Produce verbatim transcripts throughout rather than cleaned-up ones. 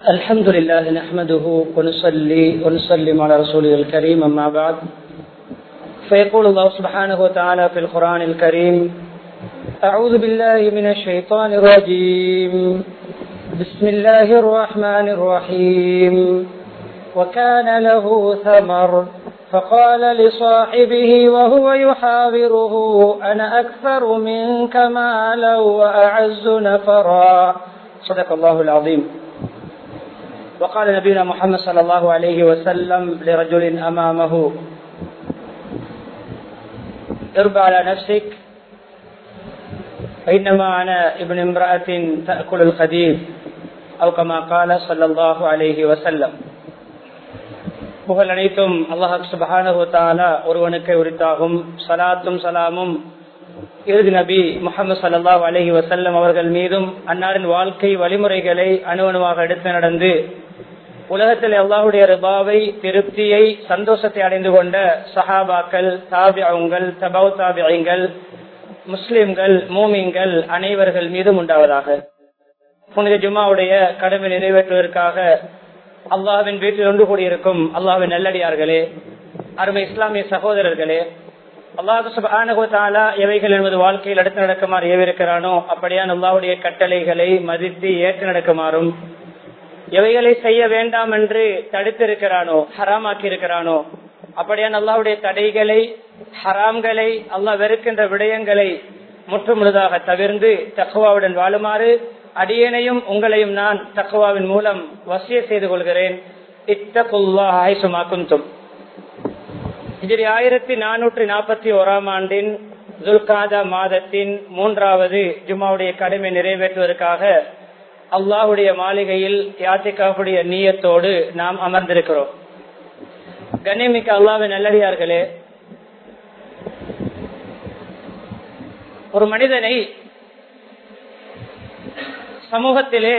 الحمد لله نحمده ونصلي ونسلم على رسوله الكريم أما بعد فيقول الله سبحانه وتعالى في القرآن الكريم أعوذ بالله من الشيطان الرجيم بسم الله الرحمن الرحيم وكان له ثمر فقال لصاحبه وهو يحاوره أنا أكثر منك مالا وأعز نفرا صدق الله العظيم. وقال نبينا محمد صلى الله عليه وسلم لرجل أمامه اربع على نفسك فإنما أنا ابن امرأة تأكل الخديد أو كما قال صلى الله عليه وسلم. புகழ் அனைத்தும் அல்லாஹ் சுப்ஹானஹு வ தஆலா ஒருவனுக்கு உரித்தாகும். ஸலாத்தும் ஸலாமும் இறுதி நபி முஹம்மது ஸல்லல்லாஹு அலைஹி வஸல்லம் அவர்கள் மீதும் அன்னாரின் வாழ்க்கை வழிமுறைகளை அணுவணுவாக எடுத்து நடந்து உலகத்தில் அல்லாஹ்வுடைய ரிபாவை, திருப்தியை, சந்தோஷத்தை அடைந்து கொண்ட சஹாபாக்கள், தாபிஊன்கள், தபௌ தாபிஈன்கள், முஸ்லிம்கள், மூமின்கள் அனைவர்கள் மீதும் உண்டாவதாக. புனித ஜும்ஆவுடைய கடமை நிறைவேற்றுவதற்காக அல்லாஹ்வின் வீட்டில் ஒன்று கூடியிருக்கும் அல்லாஹ்வின் நல்லடியார்களே, அருமை இஸ்லாமிய சகோதரர்களே, அல்லாஹ் சுப்ஹானஹு வ தஆலா எவைகள் என்பது வாழ்க்கையில் அடுத்து நடக்குமாறு ஏவிருக்கிறானோ அப்படியான அல்லாஹ்வுடைய கட்டளைகளை மதித்து ஏற்று நடக்குமாறும், எவைகளை செய்ய வேண்டாம் என்று தடுத்திருக்கிறானோ, ஹராமாக்கி இருக்கிறானோ அப்படியான அல்லாஹ்வுடைய தடைகளை, ஹராம்களை, அல்லாஹ் வெறுக்கின்ற விடயங்களை முற்று முழுதாக தவிர்ந்து தக்வாவுடன் வாழுமாறு அடியேனையும் உங்களையும் நான் தக்வாவின் மூலம் வசிய செய்து கொள்கிறேன். இத்தகுல்லாஹ் ஹைசுமா குன்தும். ஹிஜ்ரி ஆயிரத்தி நானூற்றி நாற்பத்தி ஓராம் ஆண்டின் துல்காதா மாதத்தின் மூன்றாவது ஜும்மாவுடைய கடமை நிறைவேற்றுவதற்காக அல்லாஹ்வுடைய மாளிகையில் யாத்திகாவுடைய நியத்தோடு நாம் அமர்ந்திருக்கிறோம். கண்ணியமிக்க அல்லாஹ்வின் நல்லடியார்களே, ஒரு மனிதனை சமூகத்திலே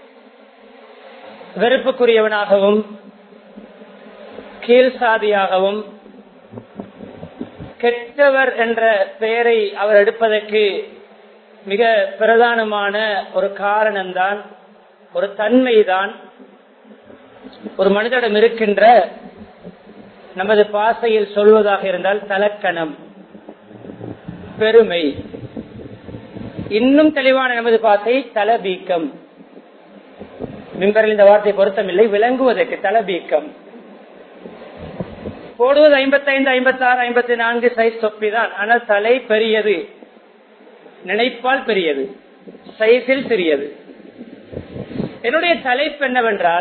வெறுப்புக்குரியவனாகவும் கீழ் சாதியாகவும் கெட்டவர் என்ற பெயரை அவர் எடுப்பதற்கு மிக பிரதானமான ஒரு காரணம்தான், ஒரு தன்மைதான் ஒரு மனிதனிடம் இருக்கின்ற, நமது பாசையில் சொல்வதாக இருந்தால் தலக்கணம், பெருமை. இன்னும் தெளிவான நமது பாசை தலபீக்கம். மிம்பரில் இந்த வார்த்தை பொருத்தமில்லை, விளங்குவதற்கு தலபீக்கம். போடுவது ஐம்பத்தி ஐந்து, ஐம்பத்தி ஆறு, ஐம்பத்தி நான்கு சைஸ் தொப்பிதான். ஆனால் தலை பெரியது, நினைப்பால் பெரியது, சைஸில் சிறியது. என்னுடைய தலைப்பு என்னவென்றால்,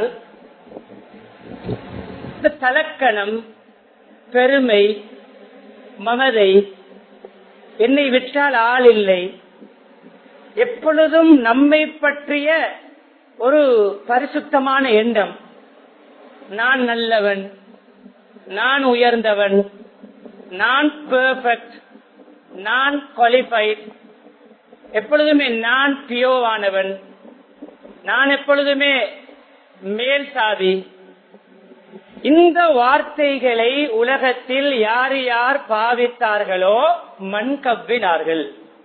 இந்த தலக்கணம், பெருமை, மமதை, என்னை விட்டால் ஆள் இல்லை, எப்பொழுதும் நம்மை பற்றிய ஒரு பரிசுத்தமான எண்ணம், நான் நல்லவன், நான் உயர்ந்தவன், நான் பெர்ஃபெக்ட், நான் குவாலிஃபைட், எப்பொழுதுமே நான் பியோவானவன், நான் எப்பொழுதுமே மேல் சாதி. இந்த வார்த்தைகளை உலகத்தில் யார் யார் பாவித்தார்களோ மண் கவ்வினார்கள்.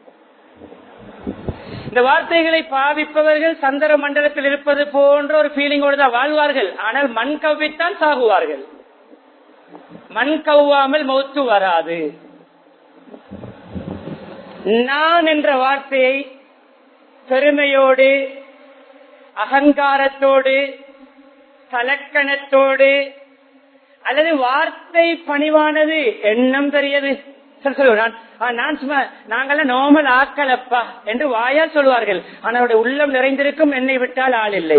இந்த வார்த்தைகளை பாவிப்பவர்கள் சந்திர மண்டலத்தில் இருப்பது போன்ற ஒரு ஃபீலிங்கோடு தான் வாழ்வார்கள். ஆனால் மண் கவ்வித்தான் சாகுவார்கள். மண் கவ்வாமல் மௌத்து வராது. நான் என்ற வார்த்தையை பெருமையோடு, அகங்காரத்தோடு, தலக்கணத்தோடு, அல்லது வார்த்தை பணிவானது, எண்ணம் பெரியது சொல்லுவான், நான் சும்மா நாங்கெல்லாம் நார்மல் ஆக்கலப்பா என்று வாயால் சொல்வார்கள். ஆனால் உள்ளம் நிறைந்திருக்கும், என்னை விட்டால் ஆள் இல்லை,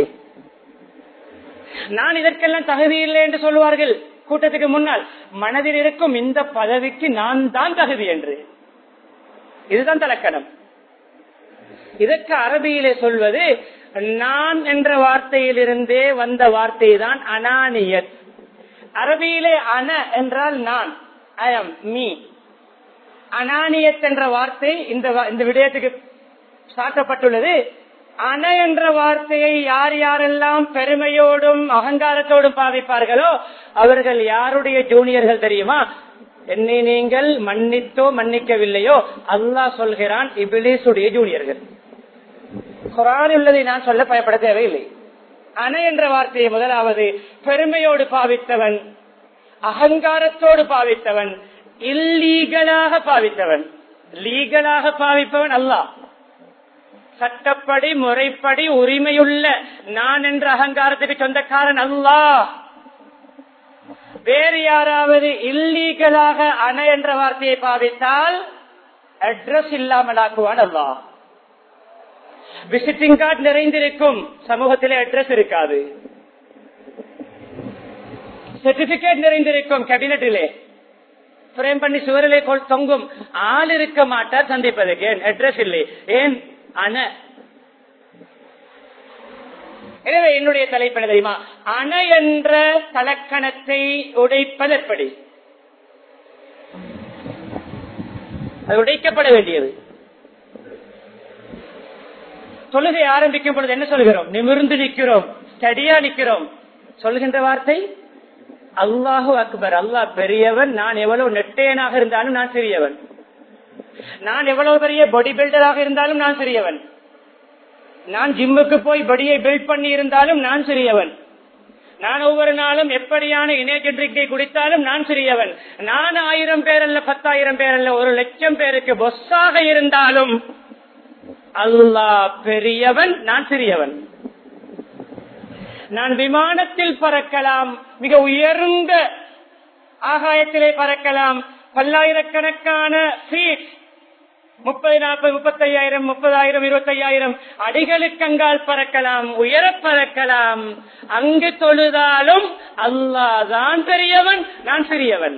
நான் இதற்கெல்லாம் தகுதி இல்லை என்று சொல்வார்கள். கூட்டத்துக்கு முன்னால் மனதில் இருக்கும் இந்த பதவிக்கு நான் தான் தகுதி என்று. இதுதான் தலக்கணம். இதற்கு அரபியிலே சொல்வது, நான் என்ற வார்த்தையிலிருந்தே வந்த வார்த்தை தான் அனானியத். அரபியிலே அன என்றால் நான், ஐ அம் மீ. அனானியத் என்ற வார்த்தை இந்த இந்த விடயத்துக்கு சாட்டப்பட்டுள்ளது. அன என்ற வார்த்தையை யார் யாரெல்லாம் பெருமையோடும் அகங்காரத்தோடும் பாவிப்பார்களோ அவர்கள் யாருடைய ஜூனியர்கள் தெரியுமா? என்னை நீங்கள் மன்னித்தோ மன்னிக்கவில்லையோ அல்லாஹ் சொல்கிறான், இபிலீசுடைய ஜூனியர்கள். குர்ஆனில் உள்ளதை நான் சொல்ல பயப்பட தேவையில்லை. அன என்ற வார்த்தையை முதலாவது பெருமையோடு பாவித்தவன், அகங்காரத்தோடு பாவித்தவன், இல்லீகலாக பாவித்தவன். லீகலாக பாவிப்பவன் அல்லாஹ். சட்டப்படி முறைப்படி உரிமையுள்ள நான் என்ற அகங்காரத்துக்கு சொந்தக்காரன் அல்லாஹ். வேறு யாராவது இல்லீகலாக அன என்ற வார்த்தையை பாவித்தால் அட்ரஸ் இல்லாமல் ஆக்குவான் அல்லாஹ். விசிட்டிங் கார்டு நிறைந்திருக்கும், சமூகத்திலே அட்ரஸ் இருக்காது. சர்டிபிகேட் நிறைந்திருக்கும், கேபினட்டிலே பிரேம் பண்ணி சுவரிலே தொங்கும், ஆள் இருக்க மாட்டார் சந்திப்பதற்கு. ஏன்? அட்ரஸ் இல்லை. ஏன்? அன. எனவே என்னுடைய தலைப்பு என்ன தெரியுமா? அன என்ற தலக்கணத்தை உடைப்பது எப்படி? அது உடைக்கப்பட வேண்டியது. தொழுகை ஆரம்பிக்கும் பொழுது என்ன சொல்கிறோம்? நிமிர்ந்து நிற்கிறோம், ஸ்டடியா நிற்கிறோம். சொல்கின்ற வார்த்தை அல்லாஹு அக்பர், அல்லாஹ் பெரியவன். நான் எவ்வளவு நெட்டையனாக இருந்தாலும் நான் சிறியவன். நான் எவ்வளவு பெரிய பாடி பில்டராக இருந்தாலும் நான் சிறியவன். நான் ஜிம்முக்கு போய் பாடியை பில்ட் பண்ணி இருந்தாலும் நான் சிறியவன். நான் ஒவ்வொரு நாளும் எப்படியான எனர்ஜெட்டிக்கை குடித்தாலும் நான் சிறியவன். நான் ஆயிரம் பேர் அல்ல, பத்தாயிரம் பேர் அல்ல, ஒரு லட்சம் பேருக்கு பொஸ்ஸாக இருந்தாலும் அல்லாஹ் பெரியவன், நான் சிறியவன். நான் விமானத்தில் பறக்கலாம், மிக உயர்ந்த ஆகாயத்திலே பறக்கலாம், பல்லாயிரக்கணக்கான ஃபீட், முப்பது நாற்பது முப்பத்தி ஐயாயிரம் முப்பதாயிரம் இருபத்தி ஐயாயிரம் அடிகளுக்கு அங்கால் பறக்கலாம், உயர பறக்கலாம். அங்கு தொழுதாலும் அல்லாஹ் தான் பெரியவன், நான் சிறியவன்.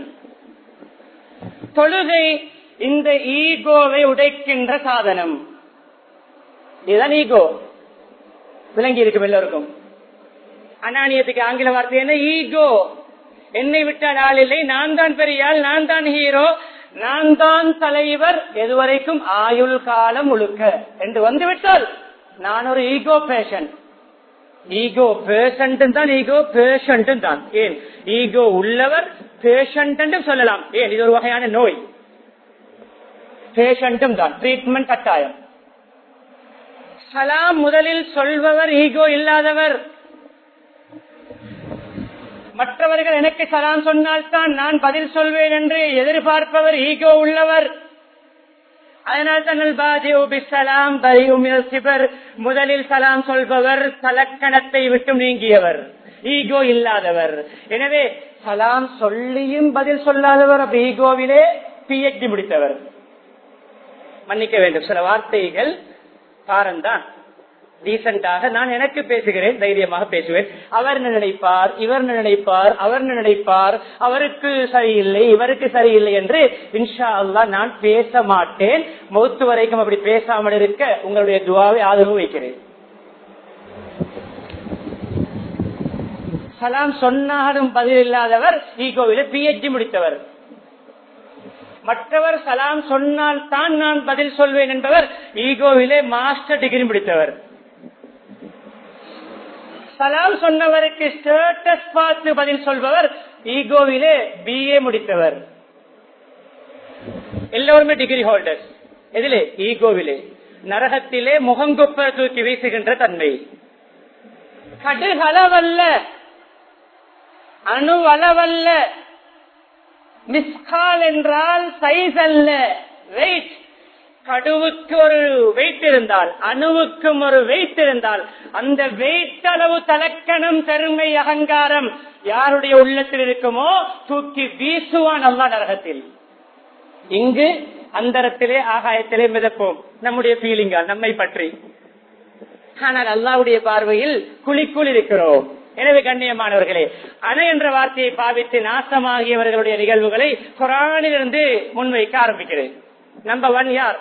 தொழுகை இந்த ஈகோவை உடைக்கின்ற சாதனம். இதுதான் ஈகோ. விளங்கி இருக்கும் எல்லோருக்கும். அனானியத்துக்கு ஆங்கில வார்த்தை என்ன? ஈகோ. என்னை விட்டால் ஆள் இல்லை, நான் தான் பெரிய ஆள், நான் தான் ஹீரோ, நான் தான் தலைவர், எதுவரைக்கும் ஆயுள் காலம் முழுக்க என்று வந்துவிட்டால் நான் ஒரு ஈகோ பேஷண்ட். ஈகோ பேஷண்ட் தான், ஈகோ பேஷண்ட் தான். ஏன்? ஈகோ உள்ளவர் பேஷண்ட் சொல்லலாம். ஏன்? இது ஒரு வகையான நோய். பேஷண்ட்டும் தான், ட்ரீட்மெண்ட் கட்டாயம். சலாம் முதலில் சொல்பவர் ஈகோ இல்லாதவர். மற்றவர்கள் எனக்கு சலாம் சொன்னால்தான் நான் பதில் சொல்வேன் என்று எதிர்பார்ப்பவர் ஈகோ உள்ளவர். அதனால் தான் முதலில் சலாம் சொல்பவர் தலக்கணத்தை விட்டு நீங்கியவர், ஈகோ இல்லாதவர். எனவே சலாம் சொல்லியும் பதில் சொல்லாதவர் அப்படி ஈகோவிலே பிஎச்டி முடித்தவர். மன்னிக்க வேண்டும், சில வார்த்தைகள் காரந்தான். டீசென்டாக நான் எனக்கு பேசுகிறேன், தைரியமாக பேசுவேன். அவர் நினைப்பார், இவர் நினைப்பார், அவர் நினைப்பார், அவருக்கு சரியில்லை, இவருக்கு சரியில்லை என்று இன்ஷா அல்லாஹ் நான் பேச மாட்டேன். மௌத்து வரைக்கும் அப்படி பேசாமல் இருக்க உங்களுடைய துஆவை ஆதரவு வைக்கிறேன். சலாம் சொன்னாலும் பதில் இல்லாதவர் ஈகோவிலே பிஎச்டி முடித்தவர். மற்றவர் சலாம் சொன்னால் தான் நான் பதில் சொல்வேன் என்பவர் ஈகோவிலே மாஸ்டர் டிகிரி முடித்தவர். சலாம் சொன்னவருக்கு ஸ்டேட்டஸ் பார்த்து பதில் சொல்பவர் ஈகோவிலே பிஏ முடித்தவர். எல்லோருமே டிகிரி ஹோல்டர்ஸ். எதிலே? ஈகோவிலே. நரகத்திலே முகங்குப்ப தூக்கி வீசுகின்ற தன்மை. கடுகளவல்ல, அணுவளவல்ல, மிஸ்கால் என்றால் சைஸ் அல்ல, வெயிட். கடுவுக்கு ஒரு வெயிட் இருந்தால், அணுவுக்கும் ஒரு வெயிட் இருந்தால், அந்த வெயிட் அளவு தலக்கணம், பெருமை, அகங்காரம் யாருடைய உள்ளத்தில் இருக்குமோ தூக்கி வீசுவான் அல்லாஹ் நரகத்தில். இங்கு அந்தரத்திலே ஆகாயத்திலே மிதப்போம் நம்முடைய ஃபீலிங்கால், நம்மை பற்றி. ஆனால் அல்லாஹ்வுடைய பார்வையில் குழிக்குள் இருக்கிறோம். எனவே கண்ணியமானவர்களே, அன என்ற வார்த்தையை பாவித்து நாசமாகியவர்களுடைய நிகழ்வுகளை குர்ஆனிலிருந்து முன்வைக்க ஆரம்பிக்கிறேன். நம்பர் ஒன் யார்?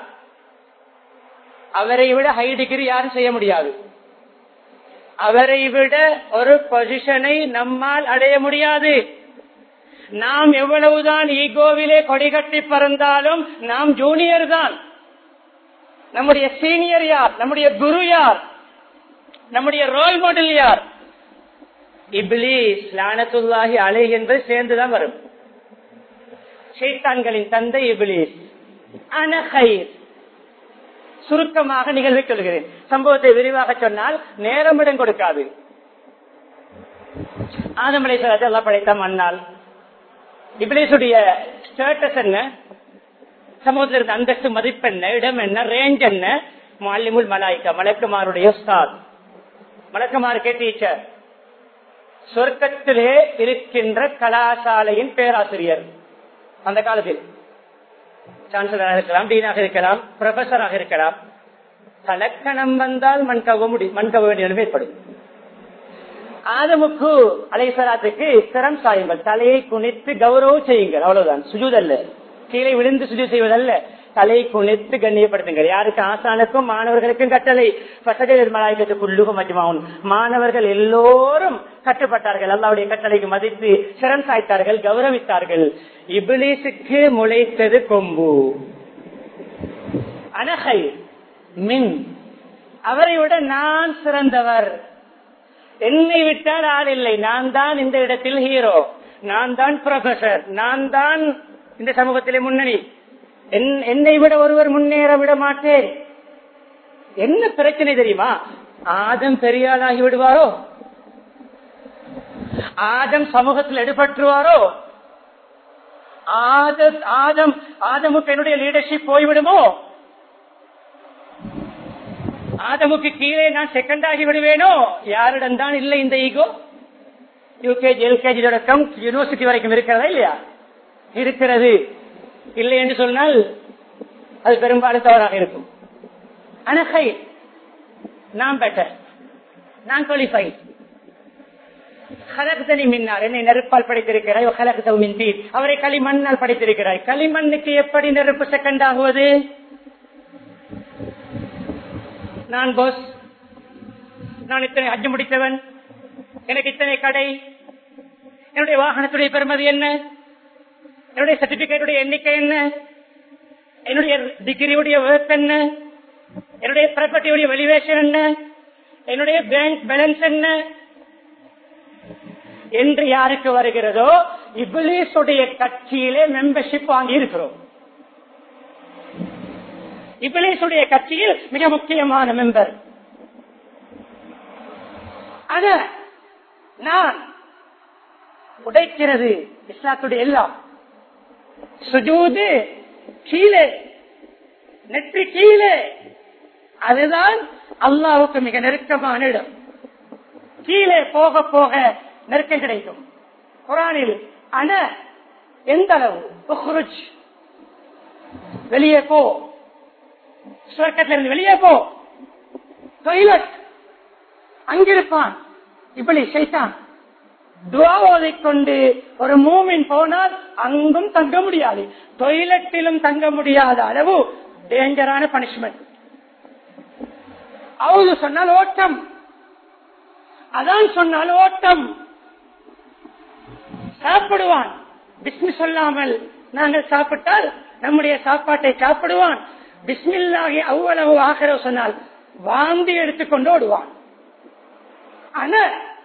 அவரை விட ஹை டிகிரி யாரும் செய்ய முடியாது. அவரை விட ஒரு பொசிஷனை நம்மால் அடைய முடியாது. நாம் எவ்வளவுதான் ஈகோவிலே கொடிகட்டி பறந்தாலும் நாம் ஜூனியர் தான். நம்முடைய சீனியர் யார்? நம்முடைய குரு யார்? நம்முடைய ரோல் மாடல் யார்? இப்லீஸ் லானத்துல்லாஹி அலைஹி என்பது சேர்ந்துதான் வரும். ஷைத்தான்களின் தந்தை இப்லீஸ். அன கைர். சுருக்கமாக நிகழ்வை சொல்கிறேன். சம்பவத்தை விரிவாக சொன்னால் நேரமிடம் கொடுக்காது. ஆதம் அலைஹிஸ்ஸலாத்தை அல்லாஹ் படைத்த மண்ணால். இப்லீஸுடைய ஸ்டேட்டஸ் என்ன, சமூகத்தில் இருந்த அந்தஸ்து மதிப்பு என்ன, இடம் என்ன, ரேஞ்ச் என்ன? முஅல்லிமுல் மலாயிகா, மலக்குமாருடைய உஸ்தாத், மலக்குமாருக்கே டீச்சர், சொர்க்கத்திலே இருக்கின்ற கலாசாலையின் பேராசிரியர். அந்த காலத்தில் சான்சலராக இருக்கலாம், டீனாக இருக்கலாம், ப்ரொஃபஸராக இருக்கலாம். தலக்கணம் வந்தால் மண் கவ முடி மண் கவ வேண்டிய நிலைமை ஏற்படும். ஆதமுக்கு அலைஹிஸ்ஸலாத்துக்கு சிரம் சாயுங்கள், தலையை குனித்து கௌரவம் செய்யுங்கள், அவ்வளவுதான். சுஜூத் அல்ல, கீழே விழுந்து சுஜூத் செய்வதல்ல, தலையை குனித்து கண்ணியப்படுத்துங்கள். யாருக்கு? ஆசானுக்கும் மாணவர்களுக்கும் கட்டளை. மலாய்க்கத்துக்குள்ளுகும் மஜ்மாவுன், மாணவர்கள் எல்லோரும் கட்டுப்பட்டார்கள், அல்லாஹ்வுடைய கட்டளைக்கு மதித்து சிரம் சாய்த்தார்கள், கௌரவித்தார்கள். இப்லீஸுக்கு முளைத்தது கொம்பு. அனகை மின், அவரை விட நான் சிறந்தவர், என்னை விட்டால் ஆள் இல்லை, நான் தான் இந்த இடத்தில் ஹீரோ, நான் தான் ப்ரொஃபசர், நான் தான் இந்த சமூகத்திலே முன்னணி, என்னை விட ஒருவர் முன்னேற விட மாட்டேன். என்ன பிரச்சனை தெரியுமா? ஆதம் பெரியாளாகி விடுவாரோ, ஆதம் சமூகத்தில் எடுபற்றுவாரோ, ஆதம் ஆதம் ஆதமுக்கு என்னுடைய லீடர்ஷிப் போய்விடுமோ, ஆதமுக்கு கீழே நான் செகண்ட் ஆகி விடுவேனோ? யாரிடம் தான் இல்லை இந்த ஈகோ? யூகேஜி எல்கேஜி தொடக்கம் யூனிவர்சிட்டி வரைக்கும் இருக்கிறதா இல்லையா? இருக்கிறது. இல்லை என்று சொன்னால் அது பெரும்பாலும் தவறாக இருக்கும். அனகை, நான் பெட்டர், நான் குவாலிஃபை. ஹலக்தனி மின்னார், என்னை நெருப்பால் படைத்திருக்கிறாய், ஹலக்தஹு மின் தீன், அவரை களிமண்ணால் படைத்திருக்கிறாய். களிமண்ணுக்கு எப்படி நெருப்பு செகண்ட் ஆகுவது? நான் பாஸ், நான் இத்தனை ஹஜ் முடித்தவன், எனக்கு இத்தனை கடை, என்னுடைய வாகனத்துடைய பெறுமதி என்ன, என்னுடைய சர்டிபிகேட்டுடைய எண்ணிக்கை என்ன, என்னுடைய டிகிரியுடைய ஒர்க் என்ன, என்னுடைய ப்ராப்பர்ட்டியுடைய வேல்யூவேஷன் என்ன, என்னுடைய பேங்க் பேலன்ஸ் என்ன என்று யாருக்கு வருகிறதோ, இப்லீஸுடைய கட்சியிலே மெம்பர்ஷிப் வாங்கி இருக்கிறோம். இப்லீஸுடைய கட்சியில் மிக முக்கியமான மெம்பர். அத நான் உடைக்கிறது இஸ்லாத்துடைய எல்லாம். சுஜூது கீழே, நெற்றி கீழே, அதுதான் அல்லாஹ்வுக்கு மிக நெருக்கமான இடம். கீழே போக போக நெருக்கம் கிடைக்கும். குர்ஆனில் அன எந்த அளவு, உக்ருஜ், வெளியே போ, சொர்க்கத்திலிருந்து வெளியே போ, டாய்லெட் அங்கிருப்பான் இப்படி ஷைத்தான். துஆ ஓதிக்கொண்டு ஒரு மூமின் போனால் அங்கும் தங்க முடியாது, டாய்லெட்டிலும் தங்க முடியாத அளவு டேஞ்சரான பனிஷ்மெண்ட். அவுது சொன்னால் ஓட்டம், அதான் சொன்னால் ஓட்டம். சாப்பிடுவான், பிஸ்மி சொல்லாமல் நாங்கள் சாப்பிட்டால் நம்முடைய சாப்பாட்டை சாப்பிடுவான். பிஸ்மில்லாஹி அவ்வளவு ஆகிற சொன்னால் வாந்தி எடுத்துக்கொண்டு ஓடுவான். ஆனா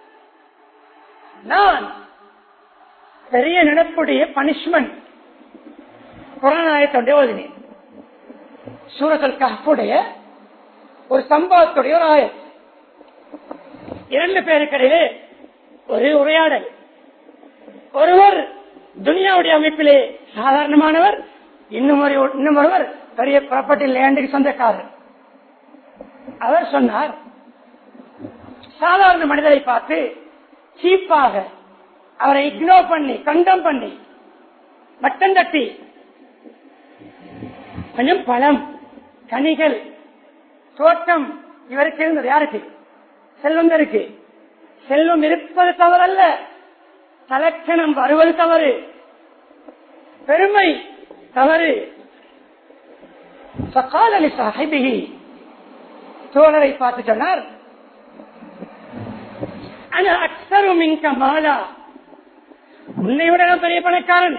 நான் பெரிய நினைப்புடைய பனிஷ்மெண்ட் குர்ஆனாயத்தோட ஓதினேன். சூரத்துல் கஹ்ஃபுடைய ஒரு சம்பவத்துடைய ஒரு ஆயத். இரண்டு பேருக்கிடையே ஒரு உரையாடல். ஒருவர் துனியாவுடைய அமைப்பிலே சாதாரணமானவர், இன்னும் இன்னும் ஒருவர் பெரிய ப்ராப்பர்ட்டி லேண்டுக்கு சொந்தக்காரர். அவர் சொன்னார், சாதாரண மனிதரை பார்த்து சீப்பாக அவரை இக்னோர் பண்ணி, கண்டம் பண்ணி, மட்டம் தட்டி, கொஞ்சம் பழம், கனிகள், தோட்டம் இவருக்கு இருந்தது. யாருக்கு? செல்வம் இருக்கு. செல்வம் இருப்பது தவறல்ல, தலக்கணம் வருவது தவறு, பெருமை தவறு. தோழரை பார்த்து சொன்னார், உன்னை விட பெரிய பணக்காரன்,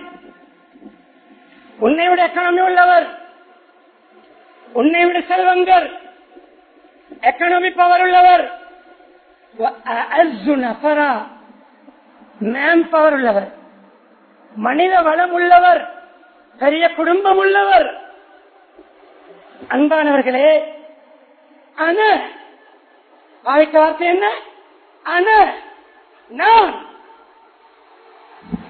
உன்னை விட எக்கனாமி உள்ளவர், உன்னை விட செல்வங்கர், எக்கனாமி பவர் உள்ளவர், மேன் பவர் உள்ளவர், மனித வளம் உள்ளவர், பெரிய குடும்பம் உள்ளவர். அன்பானவர்களே, ஆனா வாய்க்க வார்த்தை என்ன? ஆனா நான்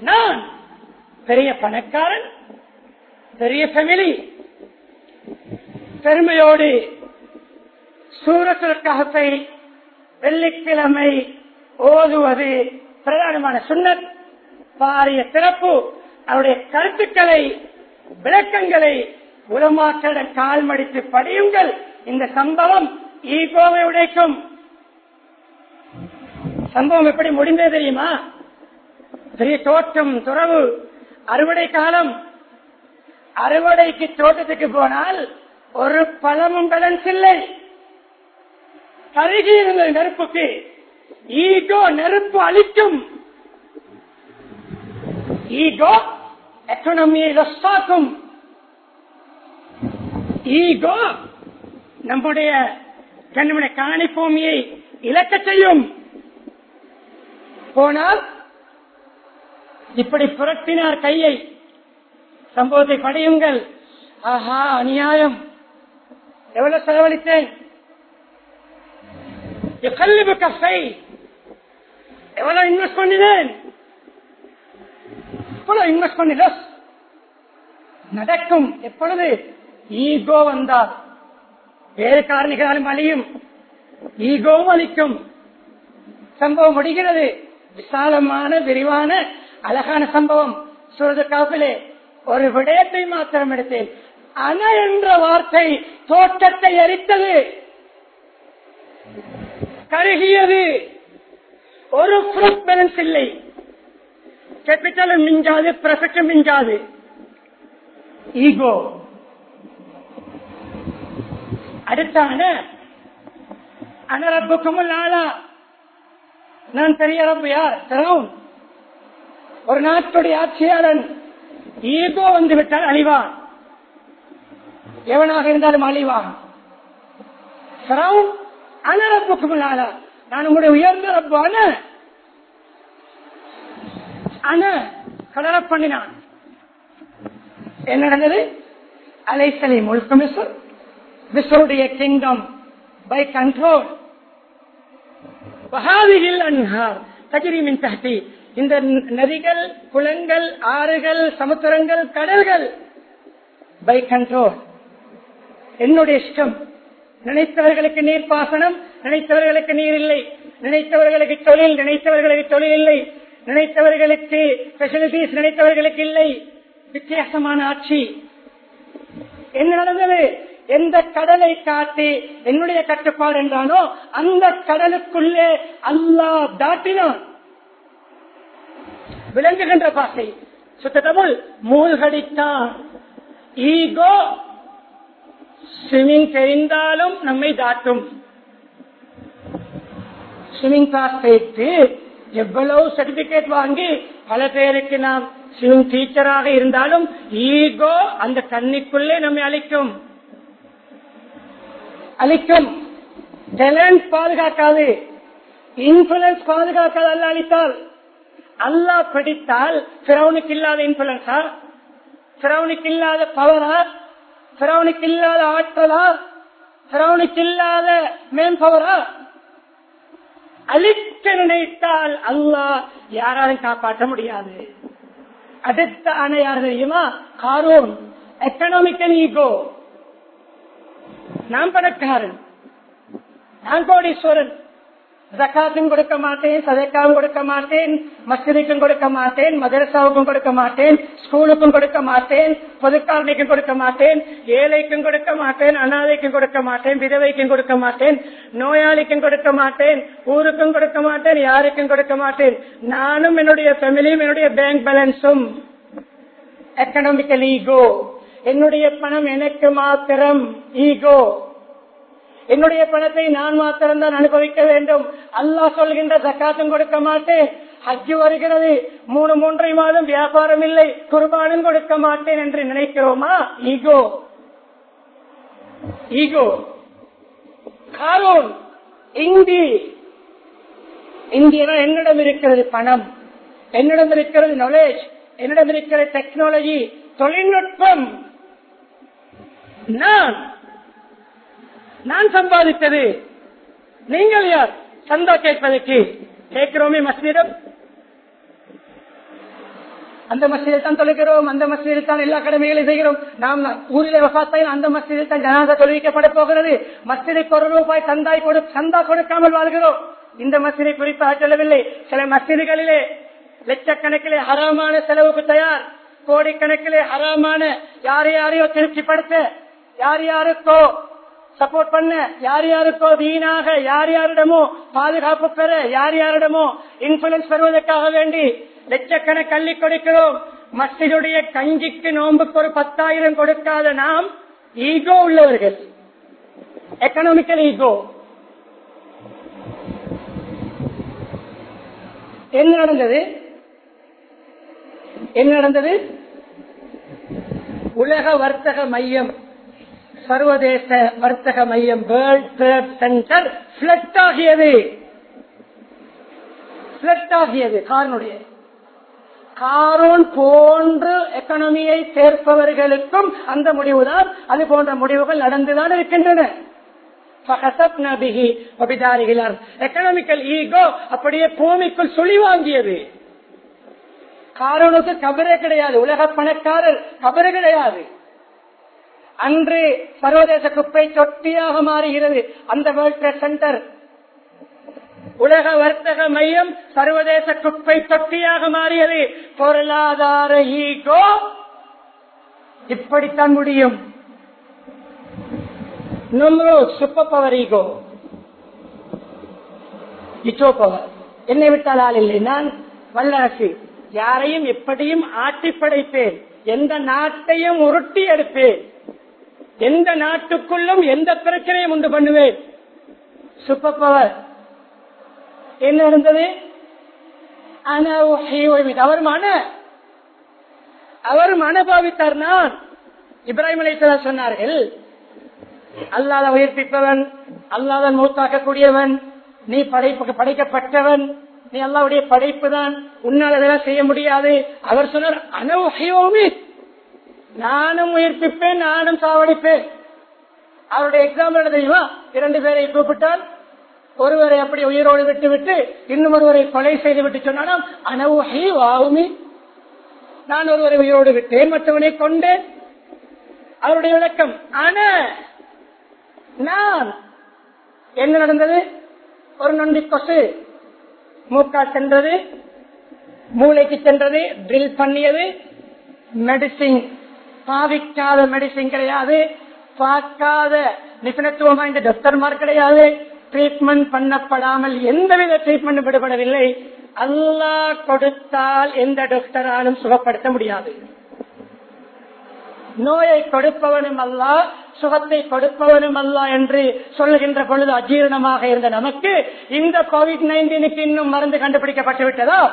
நான் பெரிய பணக்காரன், பெரிய ஃபேமிலி, பெருமையோடு சூரத்துல் கஹ்ஃபை வெள்ளிக்கிழமை ஓதுவது பிரதானமான சுன்னத். பாரிய சிறப்பு. அவருடைய கருத்துக்களை, விளக்கங்களை உலமாக்களிடம் கால் மடித்து படியுங்கள். இந்த சம்பவம் ஈகோவை உடைக்கும். சம்பவம் எப்படி முடிந்தது தெரியுமா? பெரிய தோட்டம், துறவு, அறுவடை காலம். அறுவடைக்கு தோட்டத்துக்கு போனால் ஒரு பழமும் பேலன்ஸ் இல்லை. கருகி இருந்த நெருப்புக்கு ஈகோ நெருப்பு அளிக்கும். ஈகோ எக்கனாமியை லொஸ்டாக்கும். ஈகோ நம்முடைய கண்ணுடைய காணி பூமியை இழக்க செய்யும். போனால் இப்படி புரட்டினார் கையை. சம்பவத்தை படியுங்கள். ஆஹா, அநியாயம், எவ்வளவு செலவழித்தேன், எவ்வளவு கஃபை, எவ்வளவு இன்வெஸ்ட் பண்ணினேன், எவ்வளவு இன்வெஸ்ட் பண்ணி நடக்கும். எப்பொழுது ஈகோ வந்தால் வேறு காரணிகளாலும் அழியும், ஈகோவும் அளிக்கும். சம்பவம் முடிகிறது. விசாலமான, விரிவான, அழகான சம்பவம். சூரத் கஹ்ஃபிலே ஒரு விடயத்தை மாத்திரம் எடுத்தேன். அன என்ற வார்த்தை தோட்டத்தை எரித்தது, கருகியது. ஒரு ஃப்ரூட் பேலன்ஸ் இல்லை. கேபிட்டலும் மிஞ்சாது, ப்ராஃபிட்டும் மிஞ்சாது. ஈகோ. அடுத்தான அனரப்புக்கும் ஆளா, நான் பெரிய ரப்பு யார்? பிறவும் ஒரு நாட்டுடைய ஆட்சியாளன். ஈகோ வந்து விட்டால் அழிவான், எவனாக இருந்தாலும் அழிவான். பிறவும் அனரப்புக்கும் ஆளா, நான் உங்களுடைய உயர்ந்த ரப்பான அன கலர பண்ணினான். என்ன நடந்தது? அலைசலி முழுக்க மிஸ்ர், மிஸ்ருடைய கிங்டம் பை கண்ட்ரோல். இந்த நதிகள், குளங்கள், ஆறுகள், சமுத்திரங்கள், கடல்கள் பை கண்ட்ரோல். என்னுடைய இஷ்டம். நினைத்தவர்களுக்கு நீர் பாசனம், நினைத்தவர்களுக்கு நீர் இல்லை. நினைத்தவர்களுக்கு தொழில், நினைத்தவர்களுக்கு தொழில் இல்லை. நினைத்தவர்களுக்கு பெசிலிட்டிஸ், நினைத்தவர்களுக்கு இல்லை. வித்தியாசமான ஆட்சி. என்ன நடந்தது? எந்த கடலை காட்டி என்னுடைய கட்டுப்பாடு என்றானோ அந்த கடலுக்குள்ளே அல்லாஹ் தாட்டினான். விளங்குகின்ற பாசை சுத்த தமிழ் மூழ்கடித்தான். ஈகோ ஸ்விமிங் தெரிந்தாலும் நம்மை தாட்டும். ஸ்விமிங் கிளாஸ் வைத்து எவ்வளவு சர்டிபிகேட் வாங்கி பல பேருக்கு நாம் ஸ்விமிங் டீச்சராக இருந்தாலும் ஈகோ அந்த தண்ணிக்குள்ளே நம்மை அழிக்கும் அழிக்கும் டேலண்ட் பாதுகாக்காது, இன்ஃபுளுன்ஸ் பாதுகாக்காது. அல்ல அளித்தால், அல்லாஹ் பிடித்தால் ஃபிரௌனுக்கு இல்லாத இன்ஃபுளுன்ஸா, ஃபிரௌனுக்கு இல்லாத பவரா, ஃபிரௌனுக்கு இல்லாத ஆற்றலா, ஃபிரௌனுக்கு இல்லாத மேம் பவரா? அழிக்க நினைத்தால் அல்லாஹ் யாராலும் காப்பாற்ற முடியாது. அடுத்த ஆன யார் தெரியுமா? காரூன். Economical ego. நான் பணக்காரன், நான் கோடீஸ்வரன், ஜகாத்தும் கொடுக்க மாட்டேன், சதக்காவும் கொடுக்க மாட்டேன், மஸ்ஜிதுக்கும் கொடுக்க மாட்டேன், மதரசாவுக்கும் கொடுக்க மாட்டேன், ஸ்கூலுக்கும் கொடுக்க மாட்டேன், பொதுக்காரணிக்கும் கொடுக்க மாட்டேன், ஏழைக்கும் கொடுக்க மாட்டேன், அனாதைக்கும் கொடுக்க மாட்டேன், விதவைக்கும் கொடுக்க மாட்டேன், நோயாளிக்கும் கொடுக்க மாட்டேன், ஊருக்கும் கொடுக்க மாட்டேன், யாருக்கும் கொடுக்க மாட்டேன். நானும் என்னுடைய ஃபேமிலியும் என்னுடைய பேங்க் பேலன்ஸும். Economical ego. என்னுடைய பணம் எனக்கு மாத்திரம். ஈகோ. என்னுடைய பணத்தை நான் மாத்திரம் தான் அனுபவிக்க வேண்டும். அல்லாஹ் சொல்கின்ற ஜகாத்தும் கொடுக்க மாட்டேன். ஹஜ் வருகிறது, மூணு மூன்றரை மாதம் வியாபாரம் இல்லை, குர்பானும் கொடுக்க மாட்டேன் என்று நினைக்கிறோமா? ஈகோ. ஈகோ. காரூன். இந்தி. இந்தியா என்னிடம் இருக்கிறது பணம், என்னிடம் இருக்கிறது நாலேஜ், என்னிடம் இருக்கிற டெக்னாலஜி, தொழில்நுட்பம். நான் நான் சம்பாதித்தது. நீங்கள் யார் சந்தா கேட்பதற்கு? கேட்கிறோமே மஸ்ஜிதம். அந்த மஸ்ஜிதில் தான் தொழுகிறோம், அந்த மஸ்ஜிதில் தான் எல்லா கடமைகளையும் செய்கிறோம். நாம் ஊரிலே வஃபாத்தாயில் அந்த மஸ்ஜிதில் தான் ஜனாஸா தொழுவிக்கப்பட போகிறது. மஸ்ஜிதுக்கு ஒரு ரூபாய் சந்தாய் கொடு சந்தா கொடுக்காமல் வாழ்கிறோம். இந்த மஸ்ஜிதை குறிப்பாக சொல்லவில்லை. சில மஸ்ஜிதுகளிலே லட்சக்கணக்கிலே ஹராமான செலவுக்கு தயார், கோடிக்கணக்கிலே ஹராமான யார் யாரையோ திருப்திப்படுத்த, யார் யாருக்கோ சப்போர்ட் பண்ண, யார் யாருக்கோ வீணாக யார் யாரிடமோ பாதுகாப்பு பெற, யார் யாரிடமோ இன்ஃபுளுன்ஸ் பெறுவதற்காக வேண்டி லட்சக்கணக்கு அள்ளி கொடுக்கிறோம். மஸ்ஜிதுடைய கஞ்சிக்கு நோன்புக்கு ஒரு பத்தாயிரம் கொடுக்காத நாம் ஈகோ உள்ளவர்கள், எக்கனாமிக்கல் ஈகோ. என்ன நடந்தது என்ன நடந்தது உலக வர்த்தக மையம், சர்வதேச வர்த்தக மையம், வேர்ல்ட் ட்ரேட் சென்டர் பிளட் ஆகியது. பிளட் ஆகியது காரனுடைய காரோன் போன்று எக்கனாமியை சேர்ப்பவர்களுக்கும் அந்த முடிவுதான், அது போன்ற முடிவுகள் நடந்துதான் இருக்கின்றன. எக்கனாமிக்கல் ஈகோ அப்படியே பூமிக்குள் சுழி வாங்கியது. காரோனுக்கு கபரே கிடையாது, உலக பணக்காரர் கபரே கிடையாது. அன்று சர்வதேச குப்பை தொட்டியாக மாறுகிறது அந்த வேர்ல்ட் ட்ரேட் சென்டர். உலக வர்த்தக மையம் சர்வதேச குப்பை தொட்டியாக மாறியது. பொருளாதார ஈகோ இப்படித்தான் முடியும். சூப்பர் பவர் ஈகோ, இச்சோ பவர். என்னை விட்டால் ஆள் இல்லை, நான் வல்லரசு, யாரையும் எப்படியும் ஆட்டி படைப்பேன், எந்த நாட்டையும் உருட்டி எடுப்பேன், எந்த நாட்டுக்குள்ளும் எந்த பிரச்சனையும் உண்டு பண்ணுவேன். Super power. என்ன இருந்தது? அவர் மன அவர் மனபாவித்தார். நான் இப்ராஹிம் அலைஹிஸ்ஸலாம் சொன்னார்கள், அல்லாஹ் உயிர்ப்பிப்பவன், அல்லாஹ் மூத்தாக்கக்கூடியவன், நீ படைப்புக்கு படைக்கப்பட்டவன், நீ அல்லாஹ்வுடைய படைப்பு தான், உன்னால் அதெல்லாம் செய்ய முடியாது. அவர் சொன்னார், அனௌஹியோமி, நானும் உயிர்ப்பிப்பேன், நானும் சாவடிப்பேன். அவருடைய எக்ஸாம்பிள் தெரியுமா? இரண்டு பேரை கூப்பிட்டால் ஒருவரை அப்படி உயிரோடு விட்டு விட்டு இன்னும் ஒருவரை கொலை செய்து விட்டு சொன்னாலும் அனௌஹி வாவுமி, நான் ஒருவரை உயிரோடு விட்டேன், மற்றவனை கொண்டேன். அவருடைய விளக்கம் ஆன நான். என்ன நடந்தது? ஒரு நொண்டி கொசு மூக்கா சென்றது, மூளைக்கு சென்றது, ட்ரில் பண்ணியது. மெடிசின், பாவிக்காத மெடிசின் கிடையாது, பார்க்காத நிபுணத்துவம் வாய்ந்த டாக்டர்மார் கிடையாது, ட்ரீட்மெண்ட் பண்ணப்படாமல் எந்தவித ட்ரீட்மெண்ட் விடுபடவில்லை. அல்லாஹ் கொடுத்தால் எந்த டாக்டராலும் சுகப்படுத்த முடியாது. நோயை கொடுப்பவனும் அல்லாஹ், சுகத்தை கொடுப்பவனும் அல்லாஹ் என்று சொல்லுகின்ற பொழுது அஜீரணமாக இருந்த நமக்கு இந்த கோவிட் நைன்டீனுக்கு இன்னும் மருந்து கண்டுபிடிக்கப்பட்டு விட்டதா?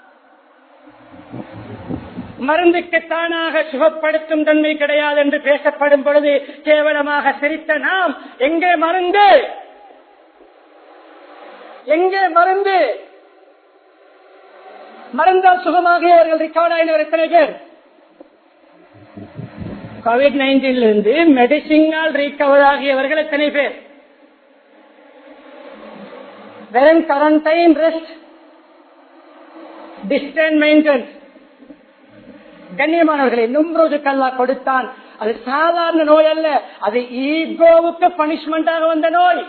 மருந்துக்கு தானாக சுகப்படுத்தும் தன்மை கிடையாது என்று பேசப்படும் பொழுது கேவலமாக சிரித்த நாம், எங்கே மருந்து? எங்கே மருந்து? மருந்தால் சுகமாகியவர்கள் ரெக்கார்ட் ஆயினவர் எத்தனை பேர்? கோவிட் நைன்டீன்ல இருந்து மெடிசினால் ரீகவர் ஆகியவர்கள் எத்தனை பேர்? வெறும் குவாரண்டைன், ரெஸ்ட், டிஸ்டன்ஸ் மெயின்டெனன்ஸ். கண்ணியமானவர்களை, நும்ரோஜுக்கு அல்லாஹ் கொடுத்தான். அது சாதாரண நோய் அல்ல, அது ஈகோவுக்கு பனிஷ்மெண்டாக வந்த நோய்.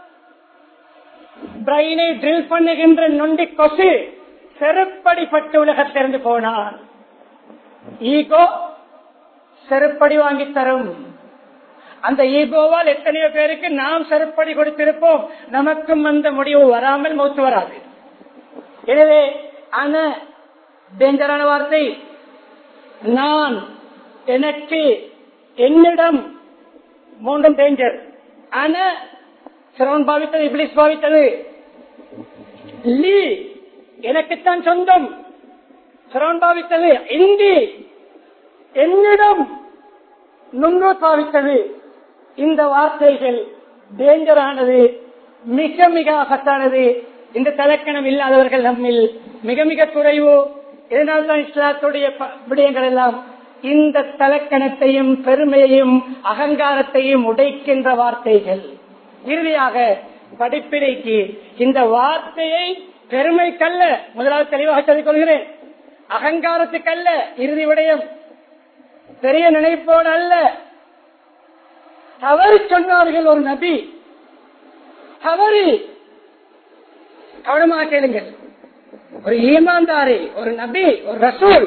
பிரெயினை ட்ரில் பண்ணுகின்ற நொண்டி கொசு செருப்படிப்பட்டு உலகத்திலிருந்து போனான். ஈகோ செருப்படி வாங்கி தரும். அந்த ஈகோவால் எத்தனையோ பேருக்கு நாம் செருப்படி கொடுத்திருப்போம், நமக்கும் அந்த முடிவு வராமல் மௌத்து வராது. எனவே ஆன டேஞ்சரான வார்த்தை. நான், எனக்கு, என்னிடம், மூன்றும் டேஞ்சர். ஆன சிரவன் பாவித்தது, இப்லிஸ் பாவித்தது. லீ, எனக்குத்தான் சொந்தம், சிரவன் பாவித்தது. இந்தி, என்னிடம், நுண்ணு பாவித்தது. இந்த வார்த்தைகள் டேஞ்சரானது, மிக மிக ஆபத்தானது. இந்த தலக்கணம் இல்லாதவர்கள் நம்மில் மிக மிக குறைவு. இதனால்தான் இஸ்லாத்துடைய விடயங்கள் எல்லாம் இந்த தலக்கணத்தையும் பெருமையையும் அகங்காரத்தையும் உடைக்கின்ற வார்த்தைகள். இறுதியாக படிப்பினைக்கு இந்த வார்த்தையை பெருமைக்கல்ல, முதலாவது தெளிவாக சொல்லிக் கொள்கிறேன், அகங்காரத்துக்கு அல்ல இறுதி விடயம், பெரிய நினைப்போடு அல்ல. தவறு சொன்னார்கள் ஒரு நபி, தவறு. கவனமாக கேளுங்கள். ஒரு ஈமான்தாரி, ஒரு நபி, ஒரு ரசூல்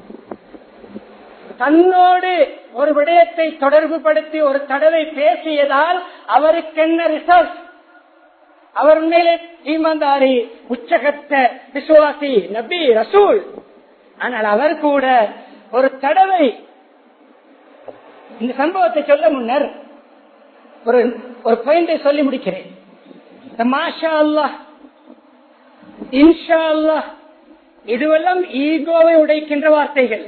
தன்னோடு ஒரு விடயத்தை தொடர்பு படுத்தி ஒரு தடவை பேசியதால் அவருக்கு என்ன ரிசல்ட்? அவர் உண்மையிலே ஈமான்தாரி, உச்சகத்த விசுவாசி, நபி, ரசூல். ஆனால் அவர் கூட ஒரு தடவை, இந்த சம்பவத்தை சொல்ல முன்னர் ஒரு ஒரு பாயிண்டை சொல்லி முடிக்கிறேன். மாஷா அல்லாஹ், இன்ஷா அல்லாஹ், இதுவெல்லாம் ஈகோவை உடைக்கின்ற வார்த்தைகள்.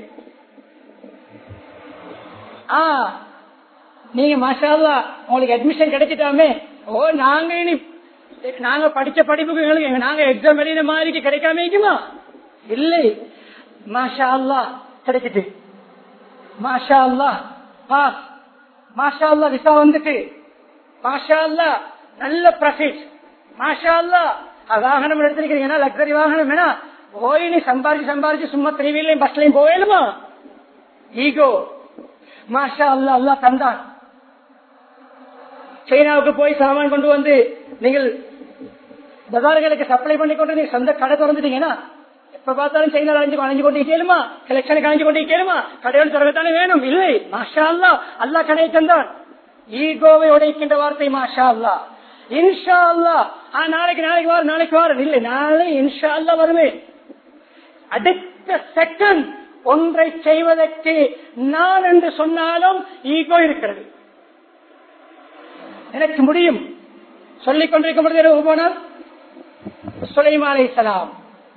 ஆ நீங்க மாஷா அல்லாஹ் உங்களுக்கு அட்மிஷன் கிடைச்சிட்டாமே, ஓ நாங்க இனி நாங்க படிச்ச படிப்புக்கு நாங்க எக்ஸாம் எழுதின மாதிரி கிடைக்காம இருக்குமா? இல்லை, மாஷா அல்லாஹ் கிடைச்சிட்டு, மாஷா அல்லாஹ் பாஸ், மாஷா அல்லாஹ் விசா வந்துட்டு, மாஷா அல்லாஹ் நல்ல ப்ராஃபிட், மாஷா அல்லாஹ் வாகனம் எடுத்திருக்கீங்கன்னா லக்ஸரி வாகனம் வேணா, போய் நீ சம்பாரிச்சு சம்பாரிச்சு சும்மா த்ரீவீலையும் பஸ்லையும் போயிடுமா? ஈகோ. மாஷா அல்லாஹ் அல்லாஹ் தந்தான். சைனாவுக்கு போய் சாமான் கொண்டு வந்து நீங்கள் பஜார்களுக்கு சப்ளை பண்ணி கொண்டு நீங்க சொந்த கடை திறந்துட்டீங்கன்னா எப்ப பார்த்தாலும் சைனா அழைஞ்சு அழைஞ்சு கொண்டு கேளுமா, கலெக்ஷனுக்கு அழைஞ்சு கொண்டு கேளுமா, கடையோடு திறக்கத்தானே வேணும். இல்லை, மாஷா அல்லாஹ் அல்லாஹ் கடையை தந்தான். ஈகோவை உடைக்கின்ற வார்த்தை மாஷா அல்லாஹ். இன்ஷா அல்லாஹ் நாளைக்கு நாளைக்கு வாரம் நாளைக்கு வாரம் இல்லை, நாளை இன்ஷா அல்லாஹ் வருவேன். அடுத்த செகண்ட் ஒன்றை செய்வதற்கு நான் என்று சொன்னாலும் ஈகோ இருக்கிறது. எனக்கு முடியும் சொல்லிக் கொண்டிருக்க முடியாது. சுலைமான் அலைஹிஸ்ஸலாம்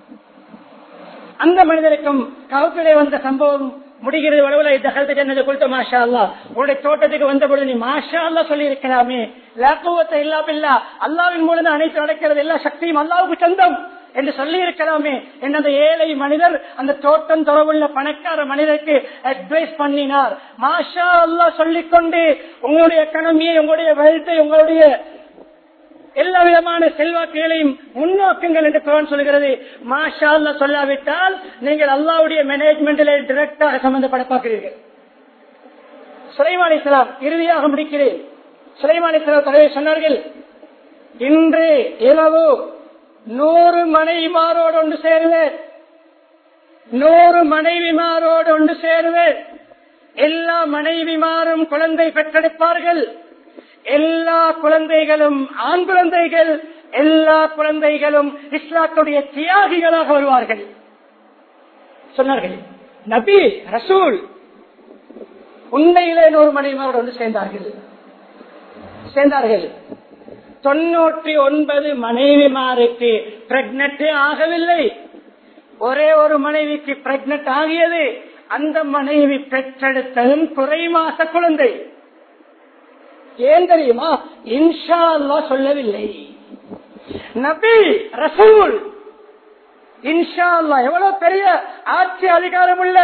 அந்த மனிதருக்கும் கவுப்பிலே வந்த சம்பவம் முடிகிறது. வளவலை தகல்த ஜன்னத குல்த மாஷா அல்லாஹ், உங்களுடைய தோட்டத்துக்கு வந்த பொழுது நீ மாஷா அல்லாஹ் சொல்லி இருக்கலாமே. லா குவத்த இல்லா பில்லாஹ், அல்லாஹ்வின் மூலம் அனைத்து நடக்கிறது, எல்லா சக்தியும் அல்லாஹ்வுக்கு சொந்தம் என்று சொல்லி இருக்கலாமே என்று அந்த ஏழை மனிதர் அந்த தோட்டம் தொடர்புள்ள பணக்கார மனிதருக்கு அட்வைஸ் பண்ணினார். மாஷா அல்லாஹ் சொல்லிக்கொண்டு உங்களுடைய எக்கனாமியை, உங்களுடைய வெல்த்தை, உங்களுடைய எல்லா விதமான செல்வாக்குகளையும் முன்னோக்குங்கள் என்று குர்ஆன் சொல்கிறது. மாஷா அல்லாஹ் சொல்லாவிட்டால் நீங்கள் அல்லாஹ்வுடைய மேனேஜ்மெண்டில் டைரக்டாக சம்பந்தப்பட பார்க்கிறீர்கள். சுலைமான் அலைஹிஸ்ஸலாம் இறுதியாக முடிக்கிறேன். சுலைமான் அலைஹிஸ்ஸலாம் தலைவர் சொன்னார்கள், இன்று இரவு நூறு மனைவிமாரோடு ஒன்று சேருவேன், நூறு மனைவிமாரோடு ஒன்று சேருவேன். எல்லா மனைவிமாரும் குழந்தை பெற்றெடுப்பார்கள். எல்லா குழந்தைகளும் ஆண் குழந்தைகள், எல்லா குழந்தைகளும் இஸ்லாத்துடைய தியாகிகளாக வருவார்கள் சொன்னார்கள். நபி, ரசூல் உண்மையிலே நூறு மனைவிமாரோடு ஒன்று சேர்ந்தார்கள் சேர்ந்தார்கள் தொன்னூற்றி ஒன்பது மனைவிமாருக்கு பிரெக்னட்டே ஆகவில்லை. ஒரே ஒரு மனைவிக்கு பிரெக்னட் ஆகியது. அந்த மனைவி பெற்றெடுத்ததும் குறை மாச குழந்தை. ஏன் தெரியுமா? இன்ஷா அல்லாஹ் சொல்லவில்லை. நபி, ரசூல் இன்ஷா அல்லாஹ். எவ்வளவு பெரிய ஆட்சி அதிகாரம் உள்ள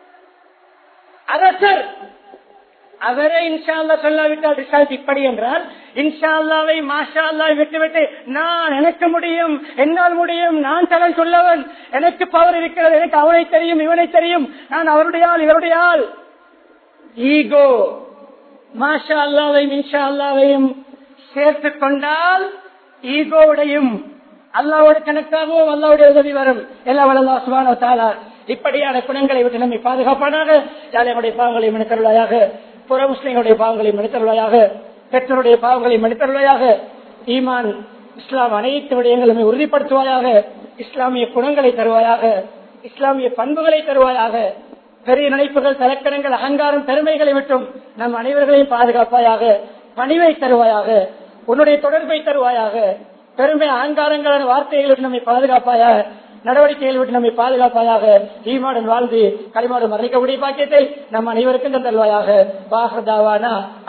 அரசர், அவரே இன்ஷா அல்லாஹ் சொல்லாவிட்டால் ரிசல்ட் இப்படி என்றால், இன்ஷா அல்லாஹ்வை மாஷா அல்லாஹ் விட்டுவிட்டு நான் எனக்கு முடியும், என்னால் முடியும், நான் தலன் சொல்லவன், எனக்கு பவர் இருக்கிறது, எனக்கு அவனை தெரியும், இவனை தெரியும், நான் அவருடைய ஆள், இவருடைய ஆள். ஈகோ. மாஷா அல்லாஹ்வையும் இன்ஷா அல்லாஹ்வையும் சேர்த்துக் கொண்டால் ஈகோவுடையும் அல்லாஹ்வோட கணக்காகவும் அல்லாஹ்வுடைய உதவி வரும். எல்லாம் அல்லாஹ் சுப்ஹானஹு வ தஆலா இப்படியான குணங்களை விட்டு நம்மை பாதுகாப்பானாக. நம்முடைய பாவங்களை மன்னித்தருள்வாயாக, புற முஸ்லிம்களுடைய பாவங்களை மன்னித்தருள்வாயாக, பெற்றோருடைய பாவங்களை மன்னித்தருள்வாயாக. ஈமான், இஸ்லாம் அனைத்து விடயங்களும் உறுதிப்படுத்துவாயாக. இஸ்லாமிய குணங்களை தருவாயாக, இஸ்லாமிய பண்புகளை தருவாயாக. பெரிய நினைப்புகள், தலக்கணங்கள், அகங்காரம், பெருமைகளை விட்டும் நம் அனைவர்களையும் பாதுகாப்பாயாக. பணிவை தருவாயாக, உன்னுடைய தொடர்பை தருவாயாக. பெருமை, அகங்காரங்களான வார்த்தைகளை விட்டு நம்மை பாதுகாப்பாயாக, நடவடிக்கைகளை விட்டு நம்மை பாதுகாப்பாயாக. ஈமாடன் வாழ்ந்து களிமாடு மறைக்கக்கூடிய பாக்கியத்தை நம் அனைவருக்கும் தருவாயாக.